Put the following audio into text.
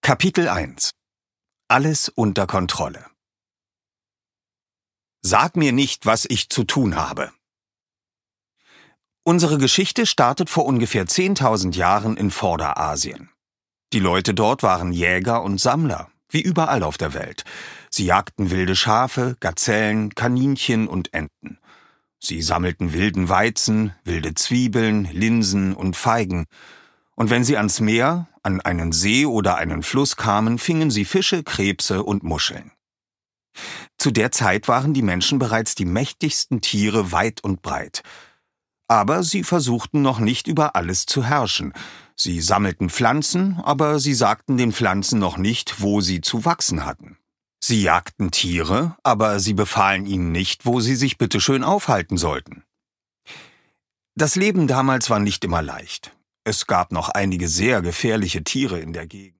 Kapitel 1 Alles unter Kontrolle. Sag mir nicht, was ich zu tun habe. Unsere Geschichte startet vor ungefähr 10.000 Jahren in Vorderasien. Die Leute dort waren Jäger und Sammler, wie überall auf der Welt. Sie jagten wilde Schafe, Gazellen, Kaninchen und Enten. Sie sammelten wilden Weizen, wilde Zwiebeln, Linsen und Feigen. Und wenn sie ans Meer, an einen See oder einen Fluss kamen, fingen sie Fische, Krebse und Muscheln. Zu der Zeit waren die Menschen bereits die mächtigsten Tiere weit und breit. Aber sie versuchten noch nicht über alles zu herrschen. Sie sammelten Pflanzen, aber sie sagten den Pflanzen noch nicht, wo sie zu wachsen hatten. Sie jagten Tiere, aber sie befahlen ihnen nicht, wo sie sich bitteschön aufhalten sollten. Das Leben damals war nicht immer leicht. Es gab noch einige sehr gefährliche Tiere in der Gegend.